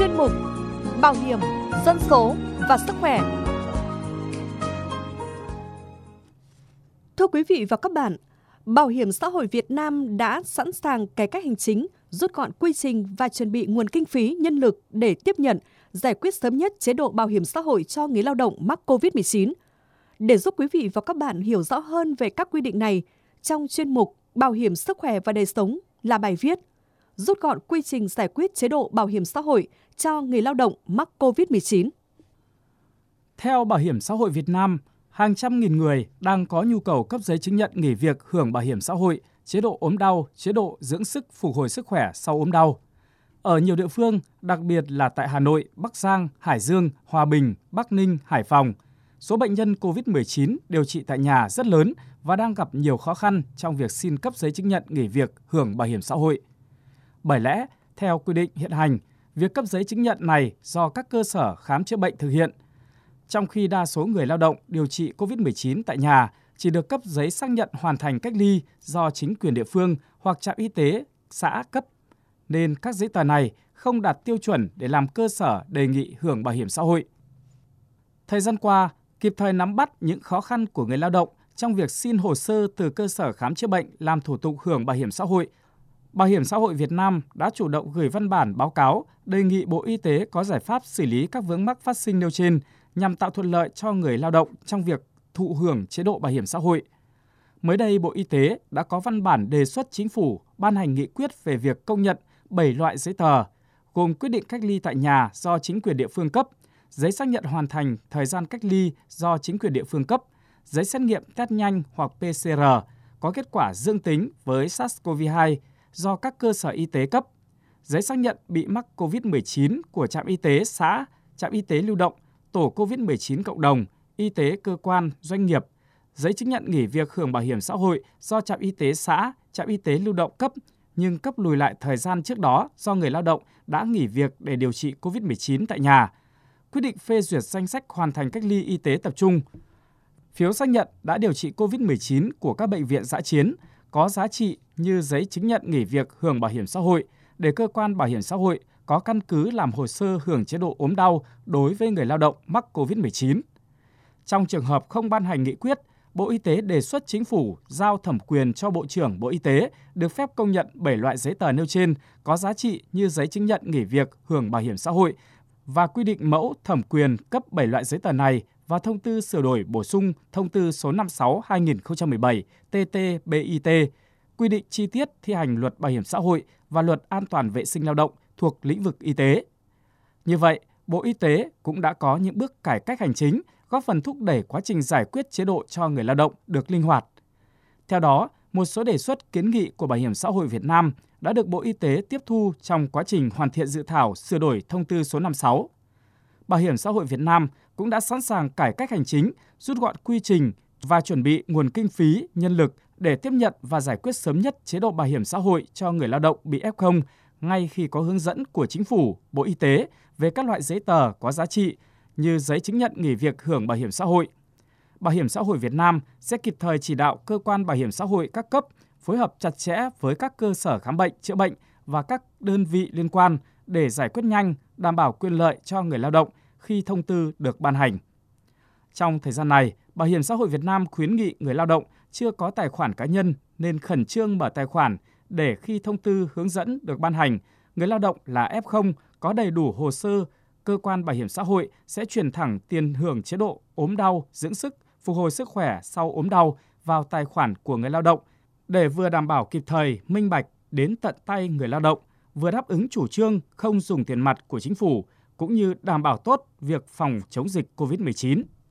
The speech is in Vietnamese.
chuyên mục Bảo hiểm, dân số và sức khỏe. Thưa quý vị và các bạn, Bảo hiểm xã hội Việt Nam đã sẵn sàng cải cách hành chính, rút gọn quy trình và chuẩn bị nguồn kinh phí, nhân lực để tiếp nhận, giải quyết sớm nhất chế độ bảo hiểm xã hội cho người lao động mắc COVID-19. Để giúp quý vị và các bạn hiểu rõ hơn về các quy định này, trong chuyên mục Bảo hiểm sức khỏe và đời sống là bài viết rút gọn quy trình giải quyết chế độ bảo hiểm xã hội cho người lao động mắc COVID-19. Theo Bảo hiểm xã hội Việt Nam, hàng trăm nghìn người đang có nhu cầu cấp giấy chứng nhận nghỉ việc hưởng bảo hiểm xã hội, chế độ ốm đau, chế độ dưỡng sức phục hồi sức khỏe sau ốm đau. Ở nhiều địa phương, đặc biệt là tại Hà Nội, Bắc Giang, Hải Dương, Hòa Bình, Bắc Ninh, Hải Phòng, số bệnh nhân COVID-19 điều trị tại nhà rất lớn và đang gặp nhiều khó khăn trong việc xin cấp giấy chứng nhận nghỉ việc hưởng bảo hiểm xã hội. Bởi lẽ, theo quy định hiện hành, việc cấp giấy chứng nhận này do các cơ sở khám chữa bệnh thực hiện, trong khi đa số người lao động điều trị COVID-19 tại nhà chỉ được cấp giấy xác nhận hoàn thành cách ly do chính quyền địa phương hoặc trạm y tế xã cấp, nên các giấy tờ này không đạt tiêu chuẩn để làm cơ sở đề nghị hưởng bảo hiểm xã hội. Thời gian qua, kịp thời nắm bắt những khó khăn của người lao động trong việc xin hồ sơ từ cơ sở khám chữa bệnh làm thủ tục hưởng bảo hiểm xã hội, Bảo hiểm xã hội Việt Nam đã chủ động gửi văn bản báo cáo đề nghị Bộ Y tế có giải pháp xử lý các vướng mắc phát sinh nêu trên nhằm tạo thuận lợi cho người lao động trong việc thụ hưởng chế độ bảo hiểm xã hội. Mới đây, Bộ Y tế đã có văn bản đề xuất Chính phủ ban hành nghị quyết về việc công nhận 7 loại giấy tờ, gồm quyết định cách ly tại nhà do chính quyền địa phương cấp, giấy xác nhận hoàn thành thời gian cách ly do chính quyền địa phương cấp, giấy xét nghiệm test nhanh hoặc PCR có kết quả dương tính với SARS-CoV-2 do các cơ sở y tế cấp, giấy xác nhận bị mắc COVID-19 của trạm y tế xã, trạm y tế lưu động, tổ COVID-19 cộng đồng, y tế cơ quan, doanh nghiệp, giấy chứng nhận nghỉ việc hưởng bảo hiểm xã hội do trạm y tế xã, trạm y tế lưu động cấp nhưng cấp lùi lại thời gian trước đó do người lao động đã nghỉ việc để điều trị COVID-19 tại nhà, quyết định phê duyệt danh sách hoàn thành cách ly y tế tập trung, phiếu xác nhận đã điều trị COVID-19 của các bệnh viện dã chiến có giá trị như giấy chứng nhận nghỉ việc hưởng bảo hiểm xã hội để cơ quan bảo hiểm xã hội có căn cứ làm hồ sơ hưởng chế độ ốm đau đối với người lao động mắc COVID-19. Trong trường hợp không ban hành nghị quyết, Bộ Y tế đề xuất Chính phủ giao thẩm quyền cho Bộ trưởng Bộ Y tế được phép công nhận 7 loại giấy tờ nêu trên có giá trị như giấy chứng nhận nghỉ việc hưởng bảo hiểm xã hội và quy định mẫu thẩm quyền cấp 7 loại giấy tờ này và thông tư sửa đổi bổ sung thông tư số 56/2017 TT-BIT, quy định chi tiết thi hành luật bảo hiểm xã hội và luật an toàn vệ sinh lao động thuộc lĩnh vực y tế. Như vậy, Bộ Y tế cũng đã có những bước cải cách hành chính, góp phần thúc đẩy quá trình giải quyết chế độ cho người lao động được linh hoạt. Theo đó, một số đề xuất kiến nghị của Bảo hiểm xã hội Việt Nam đã được Bộ Y tế tiếp thu trong quá trình hoàn thiện dự thảo sửa đổi thông tư số 56. Bảo hiểm xã hội Việt Nam cũng đã sẵn sàng cải cách hành chính, rút gọn quy trình và chuẩn bị nguồn kinh phí, nhân lực để tiếp nhận và giải quyết sớm nhất chế độ bảo hiểm xã hội cho người lao động bị F0 ngay khi có hướng dẫn của Chính phủ, Bộ Y tế về các loại giấy tờ có giá trị như giấy chứng nhận nghỉ việc hưởng bảo hiểm xã hội. Bảo hiểm xã hội Việt Nam sẽ kịp thời chỉ đạo cơ quan bảo hiểm xã hội các cấp phối hợp chặt chẽ với các cơ sở khám bệnh, chữa bệnh và các đơn vị liên quan để giải quyết nhanh, đảm bảo quyền lợi cho người lao động khi thông tư được ban hành. Trong thời gian này, Bảo hiểm xã hội Việt Nam khuyến nghị người lao động chưa có tài khoản cá nhân nên khẩn trương mở tài khoản để khi thông tư hướng dẫn được ban hành, người lao động là F0 có đầy đủ hồ sơ, cơ quan bảo hiểm xã hội sẽ chuyển thẳng tiền hưởng chế độ ốm đau, dưỡng sức, phục hồi sức khỏe sau ốm đau vào tài khoản của người lao động để vừa đảm bảo kịp thời, minh bạch đến tận tay người lao động, vừa đáp ứng chủ trương không dùng tiền mặt của Chính phủ, cũng như đảm bảo tốt việc phòng chống dịch COVID-19.